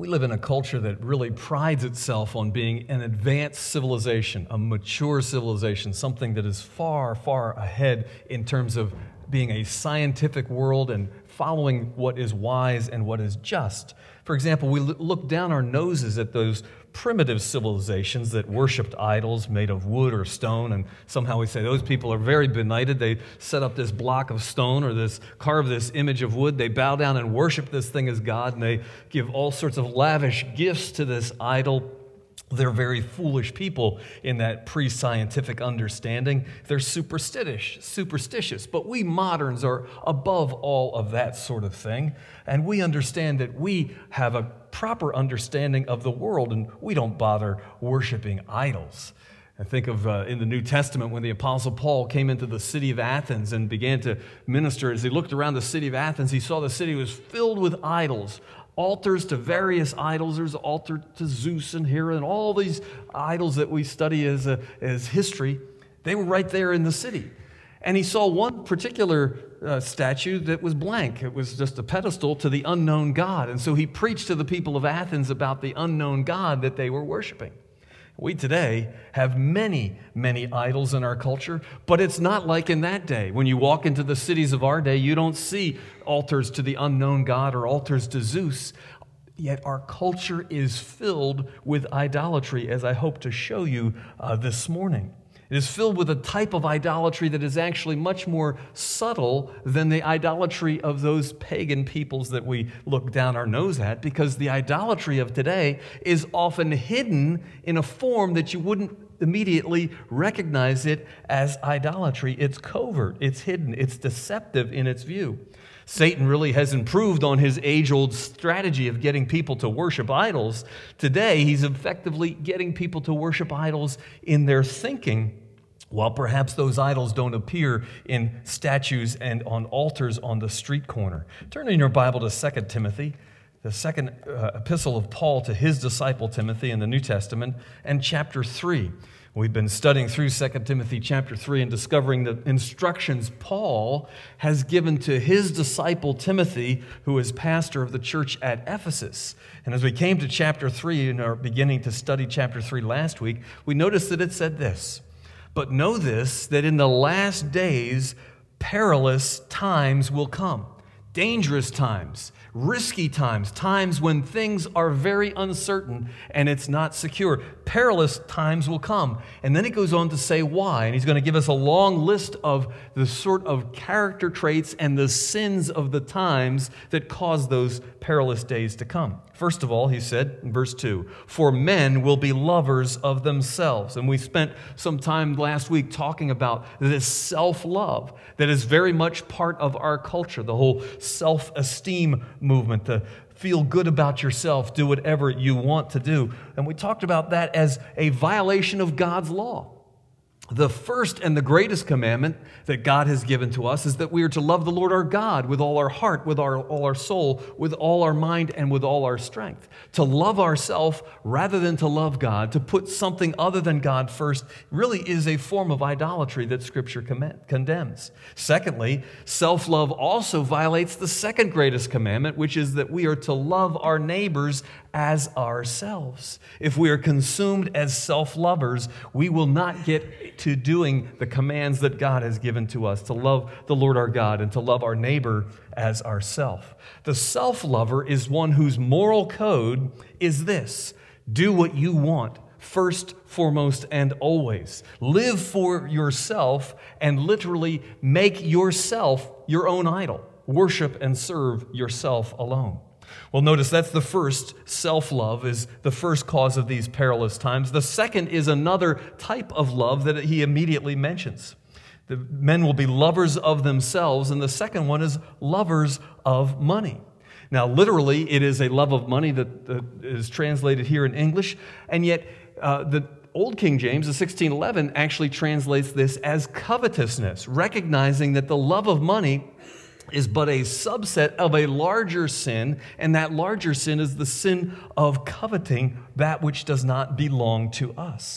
We live in a culture that really prides itself on being an advanced civilization, a mature civilization, something that is far, far ahead in terms of being a scientific world and following what is wise and what is just. For example, we look down our noses at those primitive civilizations that worshiped idols made of wood or stone, and somehow we say those people are very benighted. They set up this block of stone or carve this image of wood. They bow down and worship this thing as God, and they give all sorts of lavish gifts to this idol. They're very foolish people in that pre-scientific understanding. They're superstitious. But we moderns are above all of that sort of thing. And we understand that we have a proper understanding of the world, and we don't bother worshiping idols. I think of in the New Testament when the Apostle Paul came into the city of Athens and began to minister. As he looked around the city of Athens, he saw the city was filled with idols. Altars to various idols. There's an altar to Zeus and Hera and all these idols that we study as history. They were right there in the city. And he saw one particular statue that was blank. It was just a pedestal to the unknown God. And so he preached to the people of Athens about the unknown God that they were worshiping. We today have many, many idols in our culture, but it's not like in that day. When you walk into the cities of our day, you don't see altars to the unknown God or altars to Zeus. Yet our culture is filled with idolatry, as I hope to show you this morning. It is filled with a type of idolatry that is actually much more subtle than the idolatry of those pagan peoples that we look down our nose at, because the idolatry of today is often hidden in a form that you wouldn't immediately recognize it as idolatry. It's covert, it's hidden, it's deceptive in its view. Satan really has improved on his age-old strategy of getting people to worship idols. Today, he's effectively getting people to worship idols in their thinking, while perhaps those idols don't appear in statues and on altars on the street corner. Turn in your Bible to 2 Timothy, the second epistle of Paul to his disciple Timothy in the New Testament, and chapter 3. We've been studying through 2 Timothy chapter 3 and discovering the instructions Paul has given to his disciple Timothy, who is pastor of the church at Ephesus. And as we came to chapter 3 and are beginning to study chapter 3 last week, we noticed that it said this: "But know this, that in the last days perilous times will come." Dangerous times, risky times, times when things are very uncertain and it's not secure. Perilous times will come. And then he goes on to say why. And he's going to give us a long list of the sort of character traits and the sins of the times that cause those perilous days to come. First of all, he said in verse 2, "For men will be lovers of themselves." And we spent some time last week talking about this self-love that is very much part of our culture, the whole self-esteem movement, to feel good about yourself, do whatever you want to do. And we talked about that as a violation of God's law. The first and the greatest commandment that God has given to us is that we are to love the Lord our God with all our heart, with all our soul, with all our mind, and with all our strength. To love ourselves rather than to love God, to put something other than God first, really is a form of idolatry that Scripture condemns. Secondly, self-love also violates the second greatest commandment, which is that we are to love our neighbors as ourselves. If we are consumed as self-lovers, we will not get to doing the commands that God has given to us, to love the Lord our God and to love our neighbor as ourself. The self-lover is one whose moral code is this: do what you want, first, foremost, and always. Live for yourself and literally make yourself your own idol. Worship and serve yourself alone. Well, notice that's the first. Self-love is the first cause of these perilous times. The second is another type of love that he immediately mentions. The men will be lovers of themselves, and the second one is lovers of money. Now, literally, it is a love of money that is translated here in English, and yet the Old King James, the 1611, actually translates this as covetousness, recognizing that the love of money is but a subset of a larger sin, and that larger sin is the sin of coveting that which does not belong to us.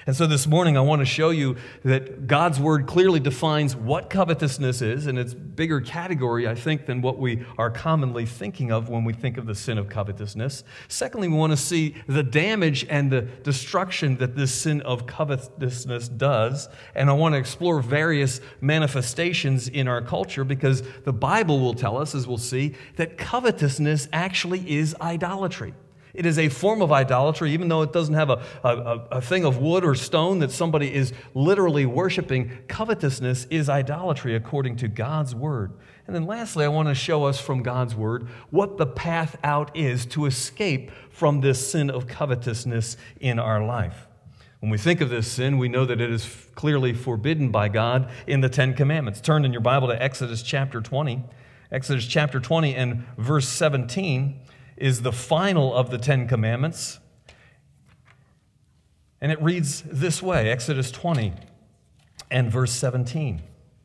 And so this morning I want to show you that God's Word clearly defines what covetousness is, and it's a bigger category, I think, than what we are commonly thinking of when we think of the sin of covetousness. Secondly, we want to see the damage and the destruction that this sin of covetousness does, and I want to explore various manifestations in our culture, because the Bible will tell us, as we'll see, that covetousness actually is idolatry. It is a form of idolatry, even though it doesn't have a thing of wood or stone that somebody is literally worshiping. Covetousness is idolatry according to God's Word. And then lastly, I want to show us from God's Word what the path out is to escape from this sin of covetousness in our life. When we think of this sin, we know that it is clearly forbidden by God in the Ten Commandments. Turn in your Bible to Exodus chapter 20. Exodus chapter 20 and verse 17 is the final of the Ten Commandments. And it reads this way, Exodus 20 and verse 17.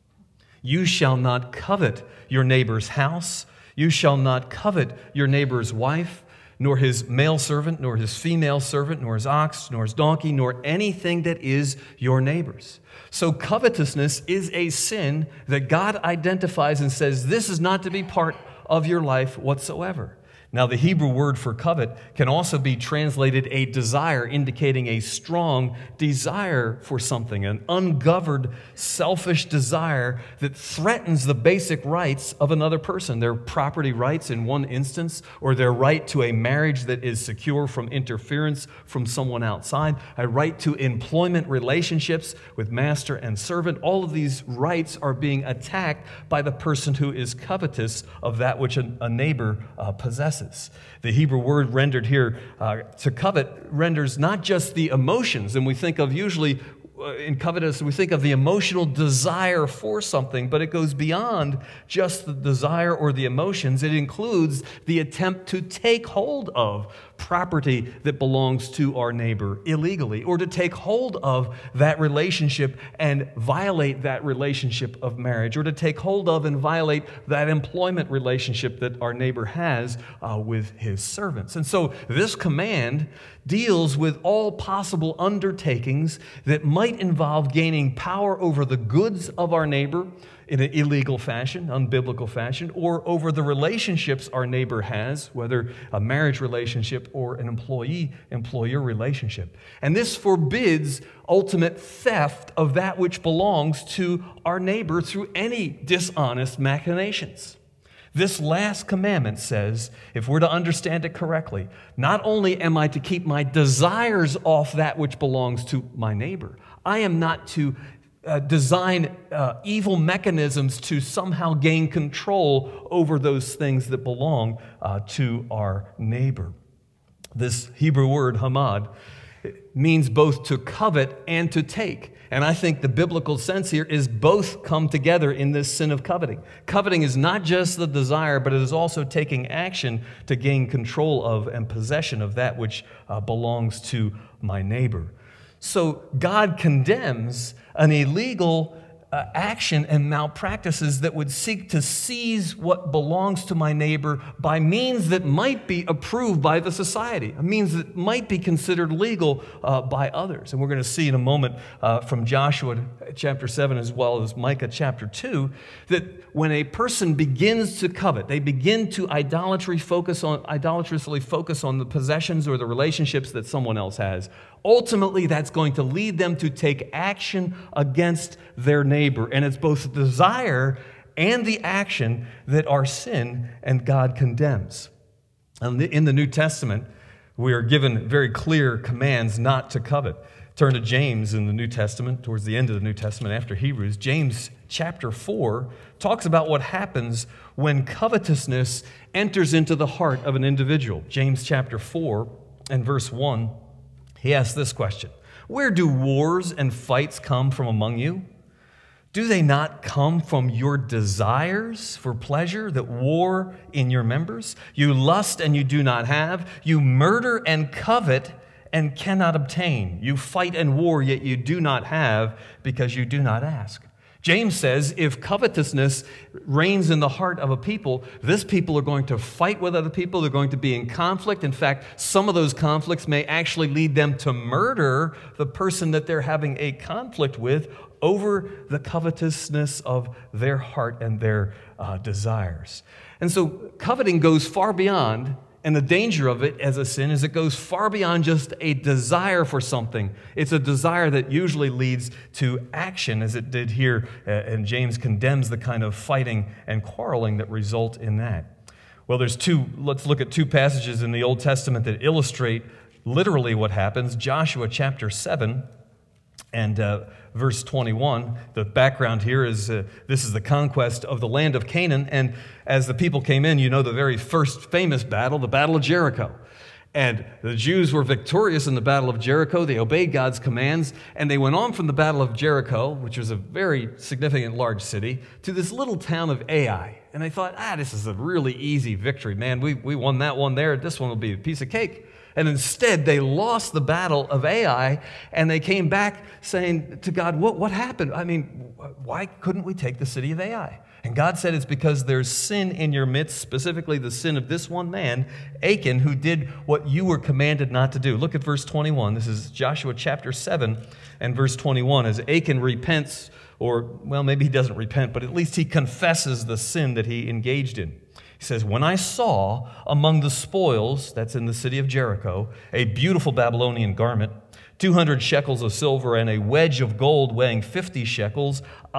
You shall not covet your neighbor's house. You shall not covet your neighbor's wife, nor his male servant, nor his female servant, nor his ox, nor his donkey, nor anything that is your neighbor's. So covetousness is a sin that God identifies and says, this is not to be part of your life whatsoever. Now, the Hebrew word for covet can also be translated a desire, indicating a strong desire for something, an ungoverned, selfish desire that threatens the basic rights of another person, their property rights in one instance, or their right to a marriage that is secure from interference from someone outside, a right to employment relationships with master and servant. All of these rights are being attacked by the person who is covetous of that which a neighbor possesses. The Hebrew word rendered here to covet renders not just the emotions, and we think of usually in covetous, we think of the emotional desire for something, but it goes beyond just the desire or the emotions. It includes the attempt to take hold of property that belongs to our neighbor illegally, or to take hold of that relationship and violate that relationship of marriage, or to take hold of and violate that employment relationship that our neighbor has with his servants. And so this command deals with all possible undertakings that might involve gaining power over the goods of our neighbor in an illegal fashion, unbiblical fashion, or over the relationships our neighbor has, whether a marriage relationship or an employee-employer relationship. And this forbids ultimate theft of that which belongs to our neighbor through any dishonest machinations. This last commandment says, if we're to understand it correctly, not only am I to keep my desires off that which belongs to my neighbor, I am not to design evil mechanisms to somehow gain control over those things that belong to our neighbor. This Hebrew word, hamad, means both to covet and to take. And I think the biblical sense here is both come together in this sin of coveting. Coveting is not just the desire, but it is also taking action to gain control of and possession of that which belongs to my neighbor. So God condemns an illegal action and malpractices that would seek to seize what belongs to my neighbor by means that might be approved by the society, a means that might be considered legal by others. And we're going to see in a moment from Joshua chapter 7 as well as Micah chapter 2 that when a person begins to covet, they begin to idolatrously focus on the possessions or the relationships that someone else has. Ultimately, that's going to lead them to take action against their neighbor. And it's both the desire and the action that are sin, and God condemns. In the New Testament, we are given very clear commands not to covet. Turn to James in the New Testament, towards the end of the New Testament after Hebrews. James chapter 4 talks about what happens when covetousness enters into the heart of an individual. James chapter 4 and verse 1, he asks this question: where do wars and fights come from among you? Do they not come from your desires for pleasure that war in your members? You lust and you do not have. You murder and covet and cannot obtain. You fight and war, yet you do not have because you do not ask. James says if covetousness reigns in the heart of a people, this people are going to fight with other people. They're going to be in conflict. In fact, some of those conflicts may actually lead them to murder the person that they're having a conflict with over the covetousness of their heart and their desires. And so coveting goes far beyond, and the danger of it as a sin is it goes far beyond just a desire for something. It's a desire that usually leads to action, as it did here, and James condemns the kind of fighting and quarreling that result in that. Well, let's look at two passages in the Old Testament that illustrate literally what happens. Joshua chapter 7 and verse 21. The background here is this is the conquest of the land of Canaan, and as the people came in, you know the very first famous battle, the Battle of Jericho. And the Jews were victorious in the Battle of Jericho. They obeyed God's commands, and they went on from the Battle of Jericho, which was a very significant large city, to this little town of Ai. And they thought, this is a really easy victory, man. We won that one there. This one will be a piece of cake. And instead, they lost the battle of Ai, and they came back saying to God, what happened? I mean, why couldn't we take the city of Ai? And God said it's because there's sin in your midst, specifically the sin of this one man, Achan, who did what you were commanded not to do. Look at verse 21. This is Joshua chapter 7 and verse 21. As Achan repents, or, well, maybe he doesn't repent, but at least he confesses the sin that he engaged in. He says, when I saw among the spoils, that's in the city of Jericho, a beautiful Babylonian garment, 200 shekels of silver, and a wedge of gold weighing 50 shekels,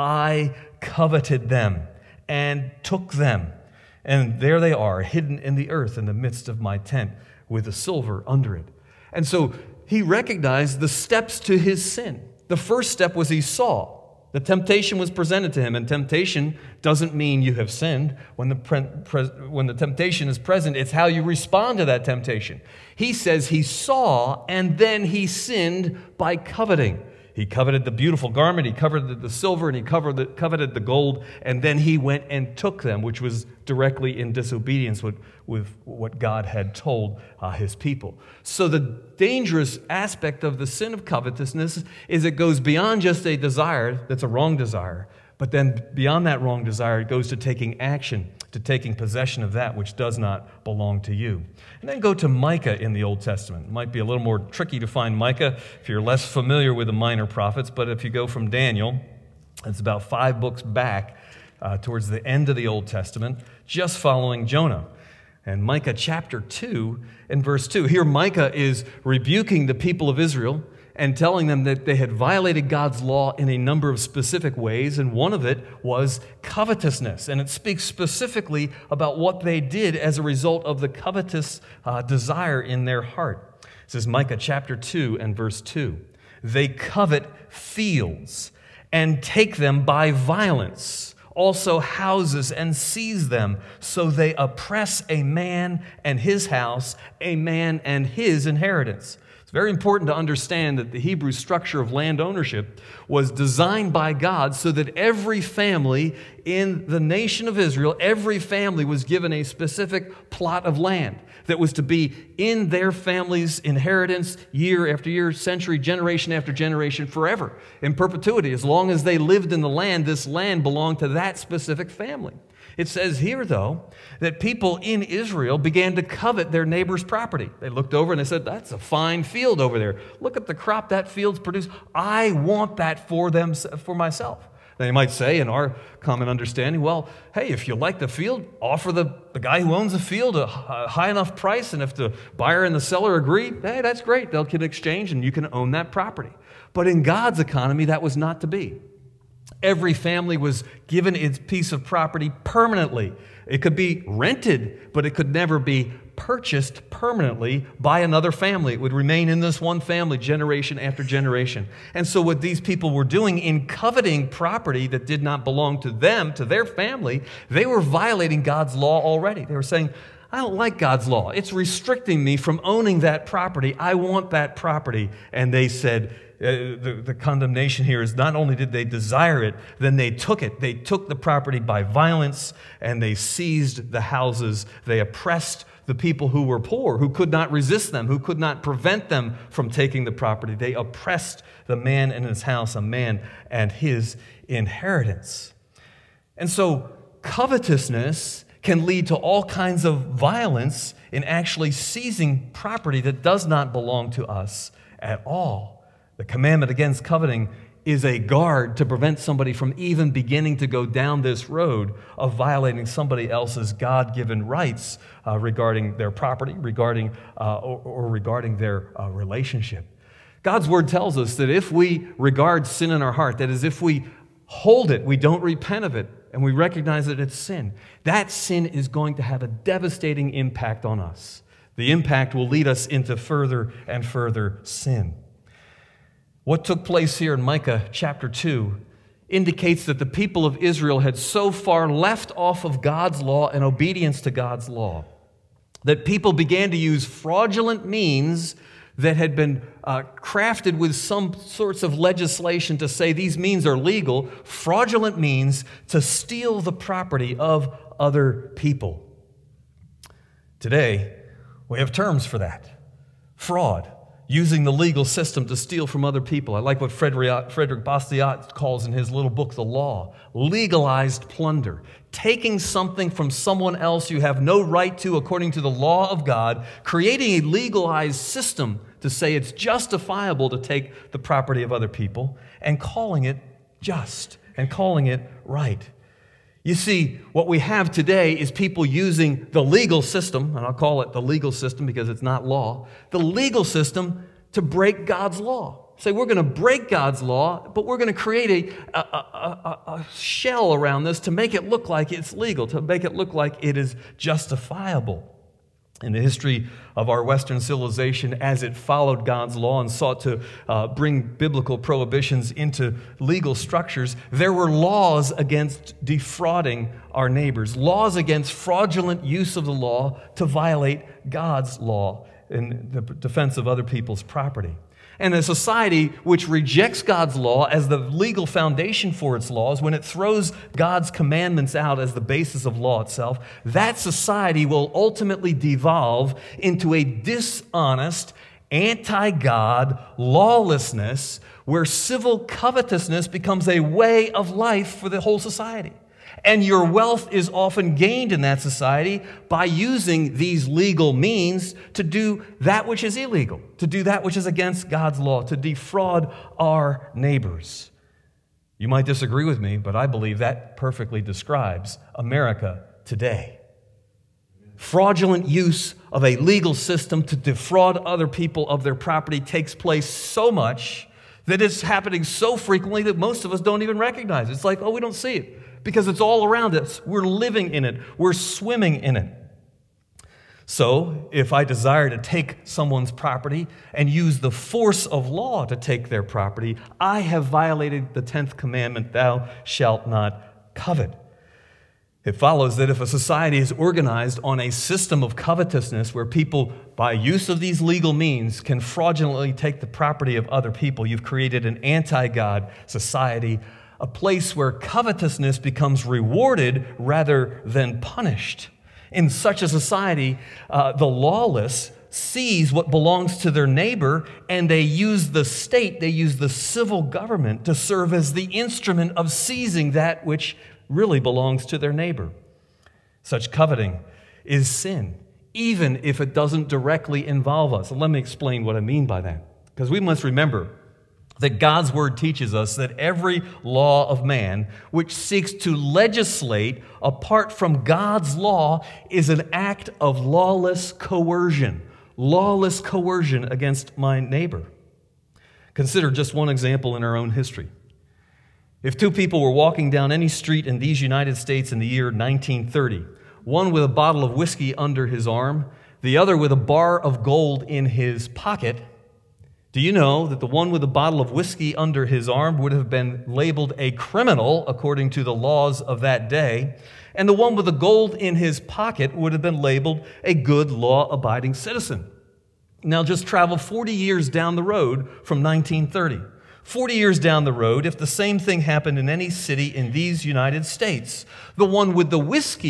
I coveted them and took them. And there they are, hidden in the earth in the midst of my tent with the silver under it. And so he recognized the steps to his sin. The first step was he saw. The temptation was presented to him, and temptation doesn't mean you have sinned. When the temptation is present, it's how you respond to that temptation. He says he saw, and then he sinned by coveting. He coveted the beautiful garment, he coveted the silver, and he coveted the gold, and then he went and took them, which was directly in disobedience with what God had told his people. So the dangerous aspect of the sin of covetousness is it goes beyond just a desire that's a wrong desire, but then beyond that wrong desire, it goes to taking action, to taking possession of that which does not belong to you. And then go to Micah in the Old Testament. It might be a little more tricky to find Micah if you're less familiar with the minor prophets, but if you go from Daniel, it's about 5 books back towards the end of the Old Testament, just following Jonah. And Micah chapter 2 and verse 2. Here Micah is rebuking the people of Israel and telling them that they had violated God's law in a number of specific ways, and one of it was covetousness. And it speaks specifically about what they did as a result of the covetous desire in their heart. It says Micah chapter 2 and verse 2. They covet fields and take them by violence, also houses and seize them, so they oppress a man and his house, a man and his inheritance. Very important to understand that the Hebrew structure of land ownership was designed by God so that every family in the nation of Israel, every family was given a specific plot of land that was to be in their family's inheritance year after year, century, generation after generation, forever, in perpetuity. As long as they lived in the land, this land belonged to that specific family. It says here, though, that people in Israel began to covet their neighbor's property. They looked over and they said, that's a fine field over there. Look at the crop that field's produced. I want that for myself. They might say, in our common understanding, well, hey, if you like the field, offer the guy who owns the field a high enough price, and if the buyer and the seller agree, hey, that's great. They'll get exchange and you can own that property. But in God's economy, that was not to be. Every family was given its piece of property permanently. It could be rented, but it could never be purchased permanently by another family. It would remain in this one family generation after generation. And so what these people were doing in coveting property that did not belong to them, to their family, they were violating God's law already. They were saying, I don't like God's law. It's restricting me from owning that property. I want that property. And they said, the condemnation here is not only did they desire it, then they took it. They took the property by violence, and they seized the houses. They oppressed the people who were poor, who could not resist them, who could not prevent them from taking the property. They oppressed the man and his house, a man and his inheritance. And so covetousness can lead to all kinds of violence in actually seizing property that does not belong to us at all. The commandment against coveting is a guard to prevent somebody from even beginning to go down this road of violating somebody else's God-given rights regarding their property, regarding their relationship. God's word tells us that if we regard sin in our heart, that is, if we hold it, we don't repent of it, and we recognize that it's sin, that sin is going to have a devastating impact on us. The impact will lead us into further and further sin. What took place here in Micah chapter 2 indicates that the people of Israel had so far left off of God's law and obedience to God's law that people began to use fraudulent means that had been crafted with some sorts of legislation to say these means are legal, fraudulent means to steal the property of other people. Today, we have terms for that. Fraud, using the legal system to steal from other people. I like what Frederick Bastiat calls in his little book, The Law, legalized plunder. Taking something from someone else you have no right to according to the law of God, creating a legalized system to say it's justifiable to take the property of other people, and calling it just, and calling it right. You see, what we have today is people using the legal system, and I'll call it the legal system because it's not law, the legal system to break God's law. Say, we're going to break God's law, but we're going to create a shell around this to make it look like it's legal, to make it look like it is justifiable. In the history of our Western civilization, as it followed God's law and sought to bring biblical prohibitions into legal structures, there were laws against defrauding our neighbors, laws against fraudulent use of the law to violate God's law in the defense of other people's property. And a society which rejects God's law as the legal foundation for its laws, when it throws God's commandments out as the basis of law itself, that society will ultimately devolve into a dishonest, anti-God lawlessness where civil covetousness becomes a way of life for the whole society. And your wealth is often gained in that society by using these legal means to do that which is illegal, to do that which is against God's law, to defraud our neighbors. You might disagree with me, but I believe that perfectly describes America today. Fraudulent use of a legal system to defraud other people of their property takes place so much that it's happening so frequently that most of us don't even recognize it. It's like, oh, we don't see it. Because it's all around us. We're living in it. We're swimming in it. So, if I desire to take someone's property and use the force of law to take their property, I have violated the 10th commandment, thou shalt not covet. It follows that if a society is organized on a system of covetousness where people, by use of these legal means, can fraudulently take the property of other people, you've created an anti-God society, a place where covetousness becomes rewarded rather than punished. In such a society, the lawless seize what belongs to their neighbor, and they use the state, they use the civil government to serve as the instrument of seizing that which really belongs to their neighbor. Such coveting is sin, even if it doesn't directly involve us. And let me explain what I mean by that. Because we must remember that God's word teaches us that every law of man which seeks to legislate apart from God's law is an act of lawless coercion against my neighbor. Consider just one example in our own history. If two people were walking down any street in these United States in the year 1930, one with a bottle of whiskey under his arm, the other with a bar of gold in his pocket, do you know that the one with a bottle of whiskey under his arm would have been labeled a criminal according to the laws of that day, and the one with the gold in his pocket would have been labeled a good law-abiding citizen? Now just travel 40 years down the road from 1930. 40 years down the road, if the same thing happened in any city in these United States, the one with the whiskey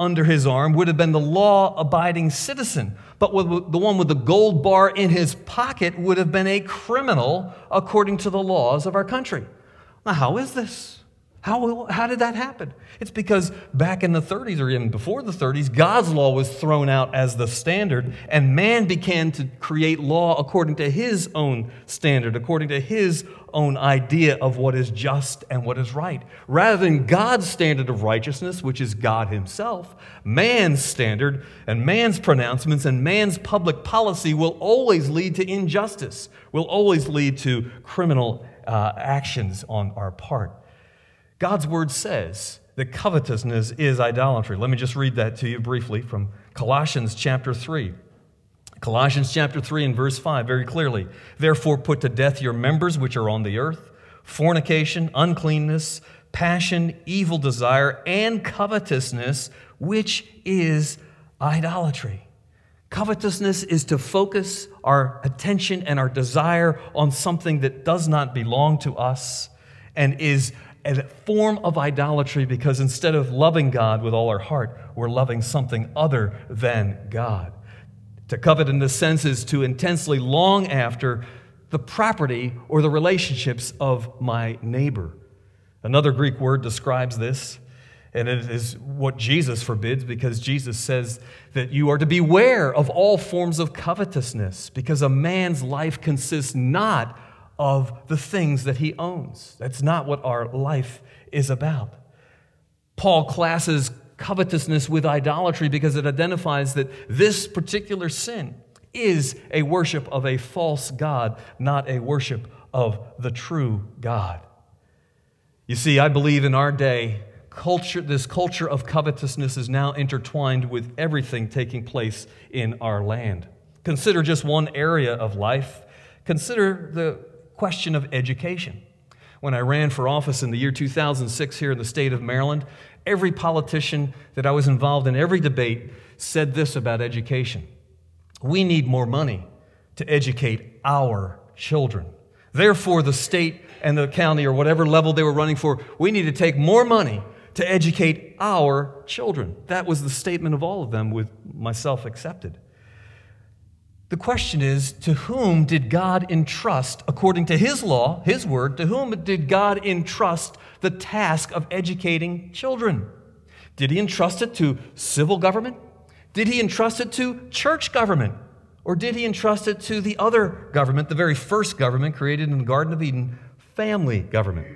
under his arm would have been the law-abiding citizen. But the one with the gold bar in his pocket would have been a criminal according to the laws of our country. Now, how is this? How did that happen? It's because back in the 30s, or even before the 30s, God's law was thrown out as the standard, and man began to create law according to his own standard, according to his own idea of what is just and what is right. Rather than God's standard of righteousness, which is God himself, man's standard and man's pronouncements and man's public policy will always lead to injustice, will always lead to criminal actions on our part. God's word says that covetousness is idolatry. Let me just read that to you briefly from Colossians chapter 3. Colossians chapter 3 and verse 5, very clearly. Therefore put to death your members which are on the earth, fornication, uncleanness, passion, evil desire, and covetousness, which is idolatry. Covetousness is to focus our attention and our desire on something that does not belong to us and is a form of idolatry, because instead of loving God with all our heart, we're loving something other than God. To covet in this sense is to intensely long after the property or the relationships of my neighbor. Another Greek word describes this, and it is what Jesus forbids, because Jesus says that you are to beware of all forms of covetousness, because a man's life consists not of the things that he owns. That's not what our life is about. Paul classes covetousness with idolatry because it identifies that this particular sin is a worship of a false god, not a worship of the true God. You see, I believe in our day, this culture of covetousness is now intertwined with everything taking place in our land. Consider just one area of life. Consider the question of education. When I ran for office in the year 2006 here in the state of Maryland, every politician that I was involved in, every debate, said this about education. We need more money to educate our children. Therefore, the state and the county, or whatever level they were running for, we need to take more money to educate our children. That was the statement of all of them, with myself accepted. The question is, to whom did God entrust, according to his law, his word, to whom did God entrust the task of educating children? Did he entrust it to civil government? Did he entrust it to church government? Or did he entrust it to the other government, the very first government created in the Garden of Eden, family government?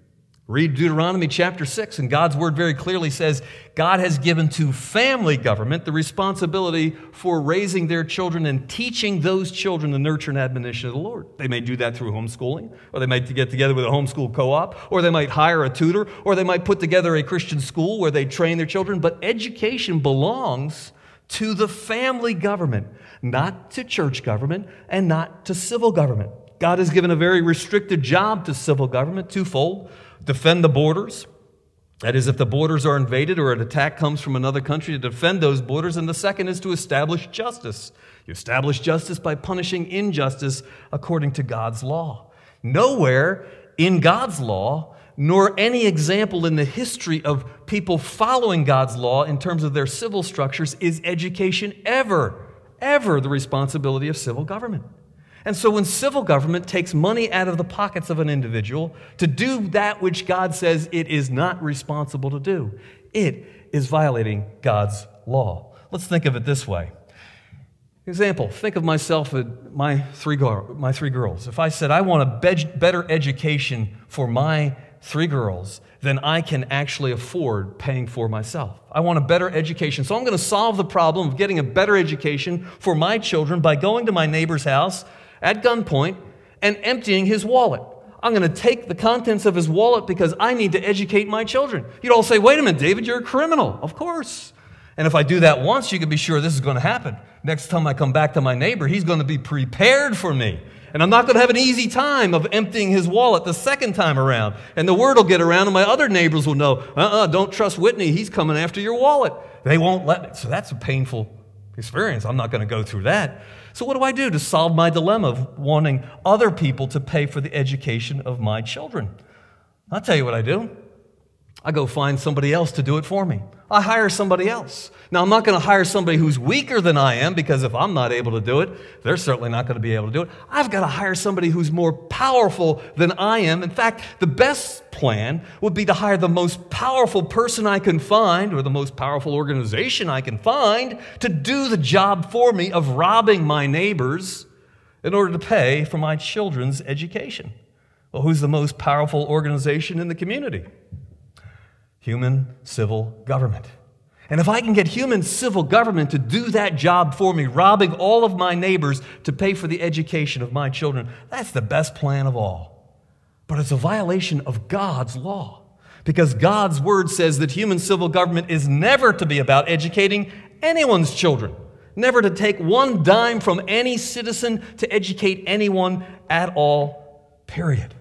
Read Deuteronomy chapter 6, and God's word very clearly says God has given to family government the responsibility for raising their children and teaching those children the nurture and admonition of the Lord. They may do that through homeschooling, or they might get together with a homeschool co-op, or they might hire a tutor, or they might put together a Christian school where they train their children. But education belongs to the family government, not to church government and not to civil government. God has given a very restricted job to civil government, twofold. Defend the borders. That is, if the borders are invaded or an attack comes from another country, to defend those borders. And the second is to establish justice. You establish justice by punishing injustice according to God's law. Nowhere in God's law, nor any example in the history of people following God's law in terms of their civil structures, is education ever the responsibility of civil government. And so when civil government takes money out of the pockets of an individual to do that which God says it is not responsible to do, it is violating God's law. Let's think of it this way. Example, think of myself and my three girls. If I said, I want a better education for my three girls than I can actually afford paying for myself. I want a better education. So I'm going to solve the problem of getting a better education for my children by going to my neighbor's house at gunpoint and emptying his wallet. I'm going to take the contents of his wallet because I need to educate my children. You'd all say, wait a minute, David, you're a criminal. Of course. And if I do that once, you can be sure this is going to happen. Next time I come back to my neighbor, he's going to be prepared for me. And I'm not going to have an easy time of emptying his wallet the second time around. And the word will get around and my other neighbors will know, don't trust Whitney. He's coming after your wallet. They won't let me. So that's a painful experience. I'm not going to go through that. So what do I do to solve my dilemma of wanting other people to pay for the education of my children? I'll tell you what I do. I go find somebody else to do it for me. I hire somebody else. Now, I'm not going to hire somebody who's weaker than I am, because if I'm not able to do it, they're certainly not going to be able to do it. I've got to hire somebody who's more powerful than I am. In fact, the best plan would be to hire the most powerful person I can find, or the most powerful organization I can find, to do the job for me of robbing my neighbors in order to pay for my children's education. Well, who's the most powerful organization in the community? Human civil government. And if I can get human civil government to do that job for me, robbing all of my neighbors to pay for the education of my children, that's the best plan of all. But it's a violation of God's law, because God's word says that human civil government is never to be about educating anyone's children, never to take one dime from any citizen to educate anyone at all, period.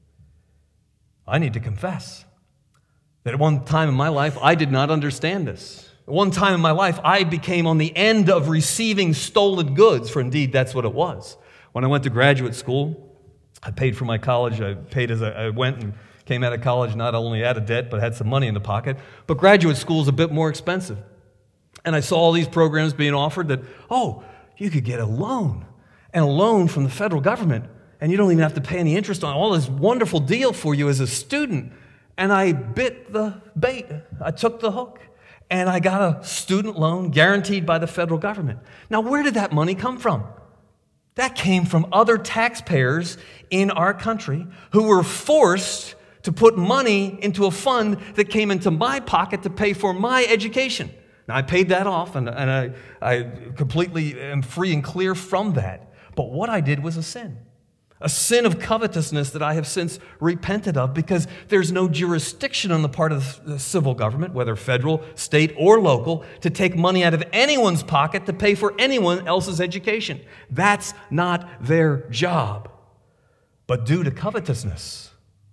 I need to confess that at one time in my life, I did not understand this. At one time in my life, I became on the end of receiving stolen goods, for indeed that's what it was. When I went to graduate school, I paid for my college. I paid as I went, and came out of college not only out of debt, but had some money in the pocket. But graduate school is a bit more expensive. And I saw all these programs being offered that, you could get a loan, and a loan from the federal government, and you don't even have to pay any interest on all this wonderful deal for you as a student. And I bit the bait. I took the hook. And I got a student loan guaranteed by the federal government. Now, where did that money come from? That came from other taxpayers in our country who were forced to put money into a fund that came into my pocket to pay for my education. Now, I paid that off, and I completely am free and clear from that. But what I did was a sin of covetousness that I have since repented of, because there's no jurisdiction on the part of the civil government, whether federal, state, or local, to take money out of anyone's pocket to pay for anyone else's education. That's not their job. But due to covetousness,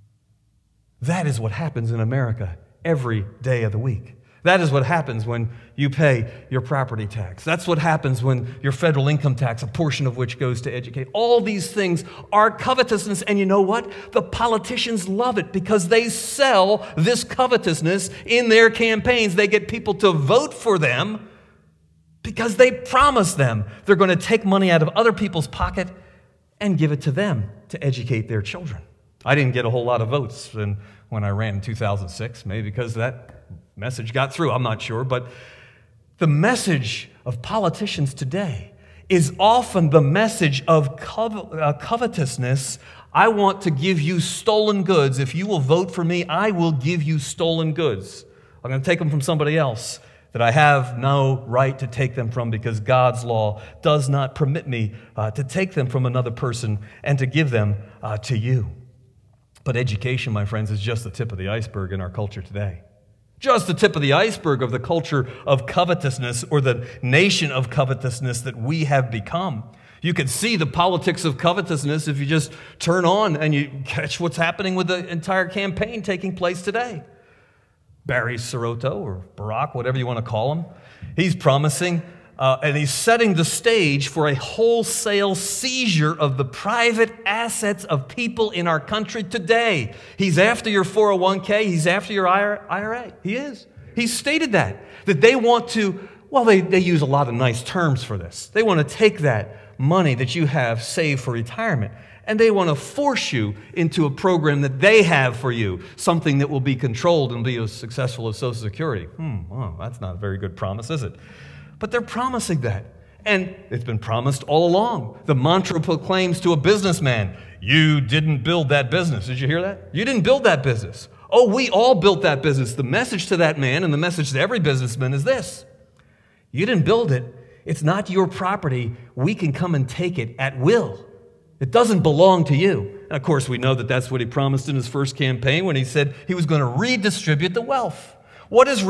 that is what happens in America every day of the week. That is what happens when you pay your property tax. That's what happens when your federal income tax, a portion of which goes to educate. All these things are covetousness, and you know what? The politicians love it because they sell this covetousness in their campaigns. They get people to vote for them because they promise them they're going to take money out of other people's pocket and give it to them to educate their children. I didn't get a whole lot of votes when I ran in 2006, maybe because that message got through, I'm not sure, but the message of politicians today is often the message of covetousness. I want to give you stolen goods. If you will vote for me, I will give you stolen goods. I'm going to take them from somebody else that I have no right to take them from, because God's law does not permit me to take them from another person and to give them to you. But education, my friends, is just the tip of the iceberg in our culture today. Just the tip of the iceberg of the culture of covetousness, or the nation of covetousness that we have become. You can see the politics of covetousness if you just turn on and you catch what's happening with the entire campaign taking place today. Barry Soetoro, or Barack, whatever you want to call him, he's promising and he's setting the stage for a wholesale seizure of the private assets of people in our country today. He's after your 401k. He's after your IRA. He is. He's stated that they want to, they use a lot of nice terms for this. They want to take that money that you have saved for retirement, and they want to force you into a program that they have for you, something that will be controlled and be as successful as Social Security. Well, that's not a very good promise, is it? But they're promising that. And it's been promised all along. The mantra proclaims to a businessman, you didn't build that business. Did you hear that? You didn't build that business. Oh, we all built that business. The message to that man, and the message to every businessman, is this: you didn't build it. It's not your property. We can come and take it at will. It doesn't belong to you. And of course, we know that that's what he promised in his first campaign when he said he was going to redistribute the wealth. What is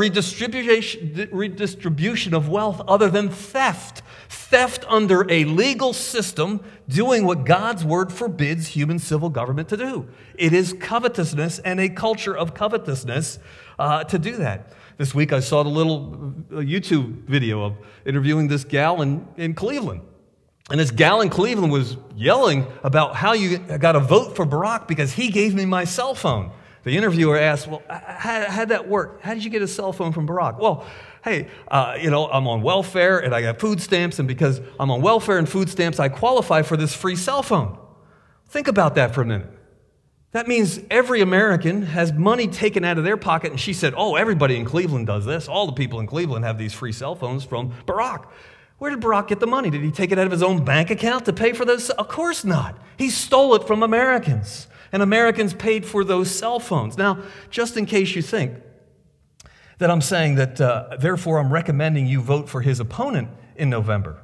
redistribution of wealth other than theft? Theft under a legal system, doing what God's word forbids human civil government to do. It is covetousness and a culture of covetousness to do that. This week I saw the little YouTube video of interviewing this gal in Cleveland. And this gal in Cleveland was yelling about how you got to vote for Barack because he gave me my cell phone. The interviewer asked, well, how'd that work? How did you get a cell phone from Barack? Well, hey, I'm on welfare and I got food stamps, and because I'm on welfare and food stamps, I qualify for this free cell phone. Think about that for a minute. That means every American has money taken out of their pocket, and she said, oh, everybody in Cleveland does this. All the people in Cleveland have these free cell phones from Barack. Where did Barack get the money? Did he take it out of his own bank account to pay for those? Of course not. He stole it from Americans, and Americans paid for those cell phones. Now, just in case you think that I'm saying that, therefore, I'm recommending you vote for his opponent in November,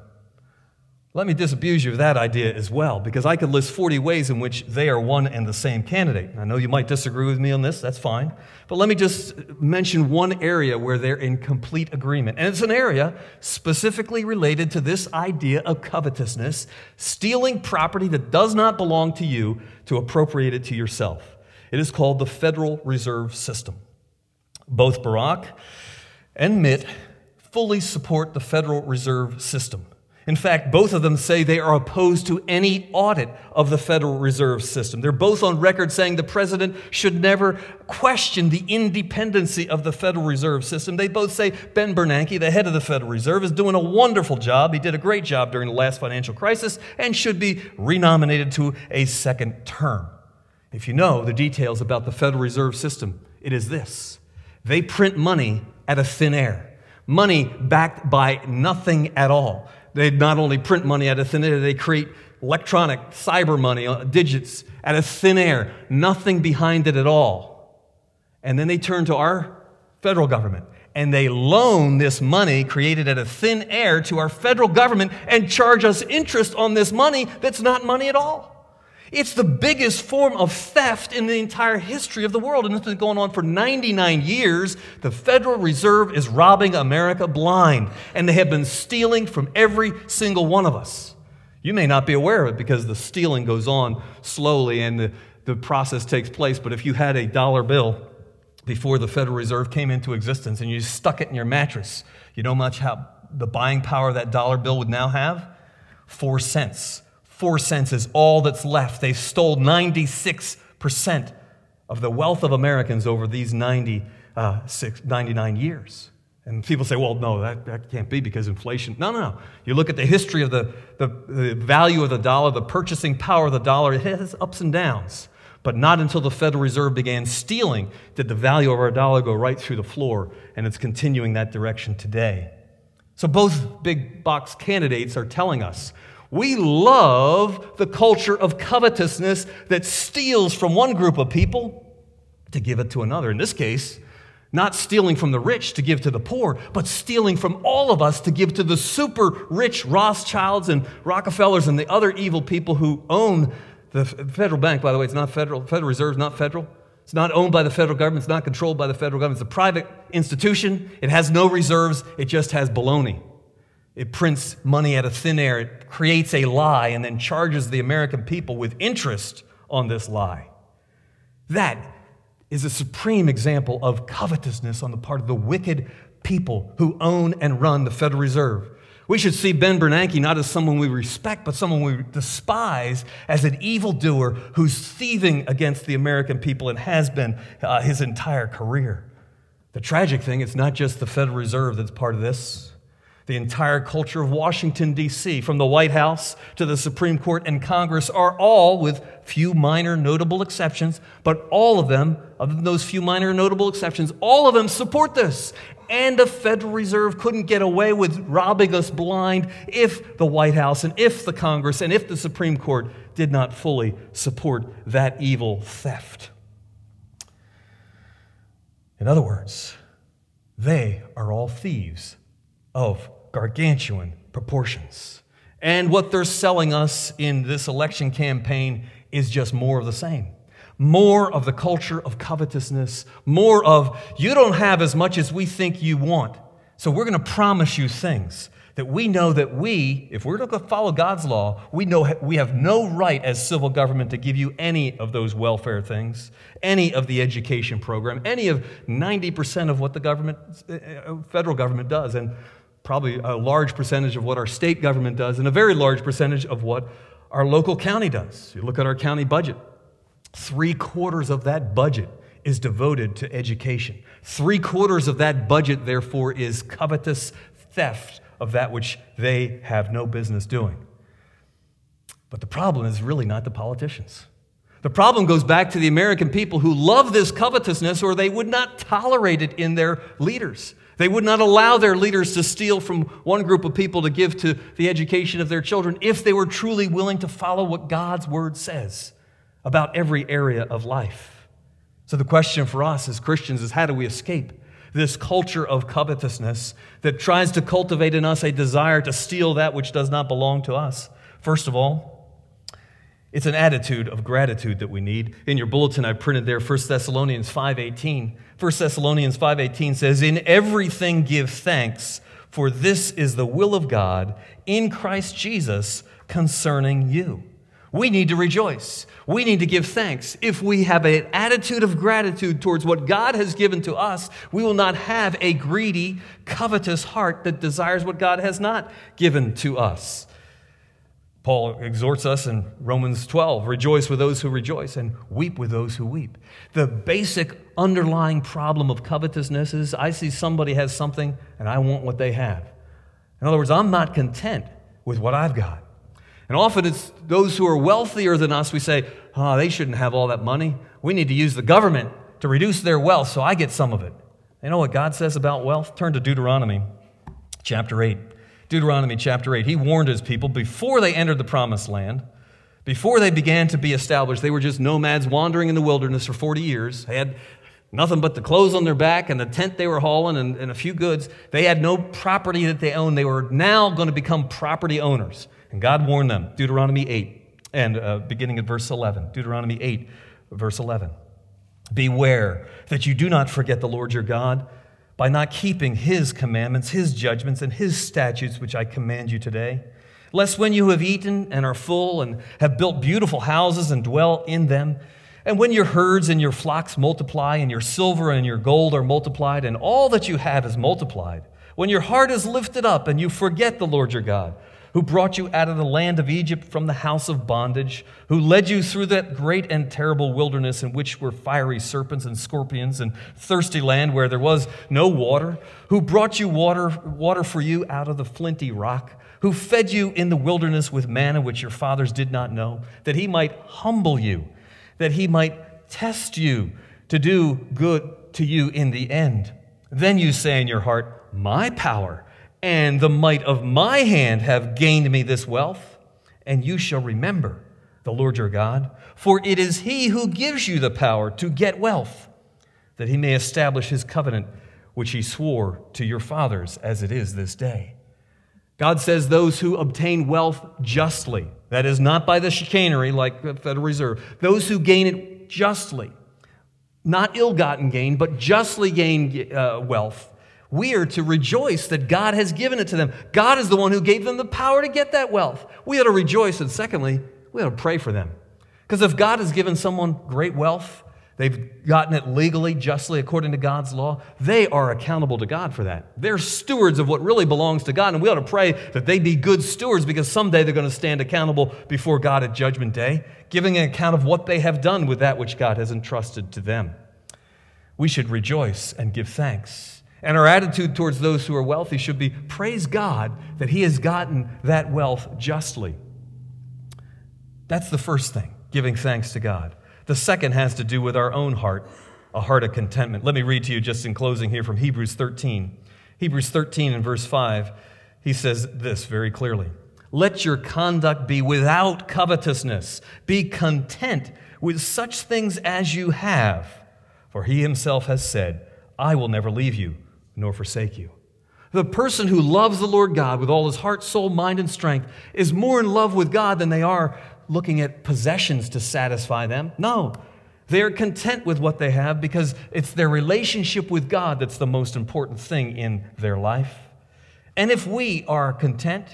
let me disabuse you of that idea as well, because I could list 40 ways in which they are one and the same candidate. I know you might disagree with me on this, that's fine. But let me just mention one area where they're in complete agreement. And it's an area specifically related to this idea of covetousness, stealing property that does not belong to you to appropriate it to yourself. It is called the Federal Reserve System. Both Barack and Mitt fully support the Federal Reserve System. In fact, both of them say they are opposed to any audit of the Federal Reserve System. They're both on record saying the president should never question the independency of the Federal Reserve System. They both say Ben Bernanke, the head of the Federal Reserve, is doing a wonderful job. He did a great job during the last financial crisis and should be renominated to a second term. If you know the details about the Federal Reserve System, it is this. They print money out of thin air, money backed by nothing at all. They not only print money out of thin air, they create electronic cyber money, digits out of thin air, nothing behind it at all. And then they turn to our federal government and they loan this money created out of thin air to our federal government and charge us interest on this money that's not money at all. It's the biggest form of theft in the entire history of the world, and it's been going on for 99 years. The Federal Reserve is robbing America blind, and they have been stealing from every single one of us. You may not be aware of it because the stealing goes on slowly and the process takes place, but if you had a dollar bill before the Federal Reserve came into existence and you stuck it in your mattress, you know how the buying power of that dollar bill would now have? 4 cents. 4 cents is all that's left. They stole 96% of the wealth of Americans over these 99 years. And people say, well, no, that can't be because inflation. No. You look at the history of the value of the dollar, the purchasing power of the dollar, it has ups and downs. But not until the Federal Reserve began stealing did the value of our dollar go right through the floor, and it's continuing that direction today. So both big box candidates are telling us, we love the culture of covetousness that steals from one group of people to give it to another. In this case, not stealing from the rich to give to the poor, but stealing from all of us to give to the super rich Rothschilds and Rockefellers and the other evil people who own the federal bank. By the way, it's not federal. Federal Reserve is not federal. It's not owned by the federal government. It's not controlled by the federal government. It's a private institution. It has no reserves. It just has baloney. It prints money out of thin air. It creates a lie and then charges the American people with interest on this lie. That is a supreme example of covetousness on the part of the wicked people who own and run the Federal Reserve. We should see Ben Bernanke not as someone we respect, but someone we despise as an evildoer who's thieving against the American people and has been his entire career. The tragic thing, it's not just the Federal Reserve that's part of this. The entire culture of Washington, D.C., from the White House to the Supreme Court and Congress, are all, with few minor notable exceptions, but all of them, other than those few minor notable exceptions, all of them support this. And the Federal Reserve couldn't get away with robbing us blind if the White House and if the Congress and if the Supreme Court did not fully support that evil theft. In other words, they are all thieves of gargantuan proportions. And what they're selling us in this election campaign is just more of the same. More of the culture of covetousness, more of, you don't have as much as we think you want, so we're going to promise you things that we know that if we're going to follow God's law, we know we have no right as civil government to give you any of those welfare things, any of the education program, any of 90% of what the federal government does, and probably a large percentage of what our state government does, and a very large percentage of what our local county does. You look at our county budget. 3/4 of that budget is devoted to education. 3/4 of that budget, therefore, is covetous theft of that which they have no business doing. But the problem is really not the politicians. The problem goes back to the American people who love this covetousness, or they would not tolerate it in their leaders. They would not allow their leaders to steal from one group of people to give to the education of their children if they were truly willing to follow what God's Word says about every area of life. So the question for us as Christians is, how do we escape this culture of covetousness that tries to cultivate in us a desire to steal that which does not belong to us? First of all, it's an attitude of gratitude that we need. In your bulletin, I printed there 1 Thessalonians 5:18. 1 Thessalonians 5:18 says, "In everything give thanks, for this is the will of God in Christ Jesus concerning you." We need to rejoice. We need to give thanks. If we have an attitude of gratitude towards what God has given to us, we will not have a greedy, covetous heart that desires what God has not given to us. Paul exhorts us in Romans 12, rejoice with those who rejoice and weep with those who weep. The basic underlying problem of covetousness is I see somebody has something and I want what they have. In other words, I'm not content with what I've got. And often it's those who are wealthier than us, we say, they shouldn't have all that money. We need to use the government to reduce their wealth so I get some of it. You know what God says about wealth? Turn to Deuteronomy chapter 8. Deuteronomy chapter 8. He warned his people before they entered the promised land, before they began to be established. They were just nomads wandering in the wilderness for 40 years. They had nothing but the clothes on their back and the tent they were hauling and a few goods. They had no property that they owned. They were now going to become property owners. And God warned them. Deuteronomy 8, and beginning at verse 11. Deuteronomy 8, verse 11. Beware that you do not forget the Lord your God, by not keeping His commandments, His judgments, and His statutes, which I command you today. Lest when you have eaten and are full and have built beautiful houses and dwell in them, and when your herds and your flocks multiply, and your silver and your gold are multiplied, and all that you have is multiplied, when your heart is lifted up and you forget the Lord your God, who brought you out of the land of Egypt from the house of bondage, who led you through that great and terrible wilderness in which were fiery serpents and scorpions and thirsty land where there was no water, who brought you water for you out of the flinty rock, who fed you in the wilderness with manna which your fathers did not know, that He might humble you, that He might test you to do good to you in the end. Then you say in your heart, my power and the might of my hand have gained me this wealth. And you shall remember the Lord your God, for it is He who gives you the power to get wealth, that He may establish His covenant, which He swore to your fathers as it is this day. God says those who obtain wealth justly, that is not by the chicanery like the Federal Reserve, those who gain it justly, not ill-gotten gain, but justly gain wealth, we are to rejoice that God has given it to them. God is the one who gave them the power to get that wealth. We ought to rejoice, and secondly, we ought to pray for them. Because if God has given someone great wealth, they've gotten it legally, justly, according to God's law, they are accountable to God for that. They're stewards of what really belongs to God, and we ought to pray that they be good stewards, because someday they're going to stand accountable before God at Judgment Day, giving an account of what they have done with that which God has entrusted to them. We should rejoice and give thanks. And our attitude towards those who are wealthy should be, praise God that He has gotten that wealth justly. That's the first thing, giving thanks to God. The second has to do with our own heart, a heart of contentment. Let me read to you just in closing here from Hebrews 13. Hebrews 13 and verse 5, he says this very clearly. Let your conduct be without covetousness. Be content with such things as you have. For He Himself has said, I will never leave you nor forsake you. The person who loves the Lord God with all his heart, soul, mind, and strength is more in love with God than they are looking at possessions to satisfy them. No, they're content with what they have because it's their relationship with God that's the most important thing in their life. And if we are content,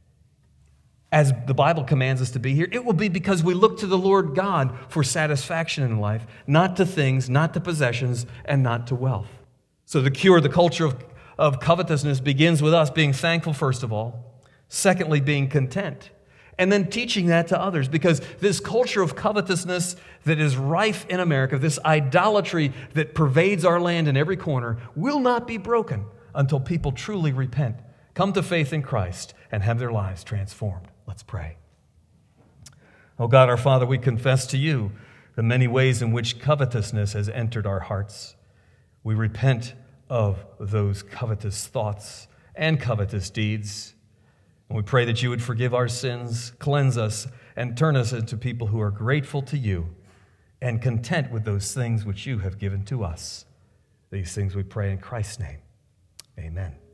as the Bible commands us to be here, it will be because we look to the Lord God for satisfaction in life, not to things, not to possessions, and not to wealth. So the cure of the culture of covetousness begins with us being thankful, first of all. Secondly, being content. and then teaching that to others, because this culture of covetousness that is rife in America, this idolatry that pervades our land in every corner, will not be broken until people truly repent, come to faith in Christ, and have their lives transformed. Let's pray. Oh God, our Father, we confess to you the many ways in which covetousness has entered our hearts. We repent of those covetous thoughts and covetous deeds. And we pray that you would forgive our sins, cleanse us, and turn us into people who are grateful to you and content with those things which you have given to us. These things we pray in Christ's name. Amen.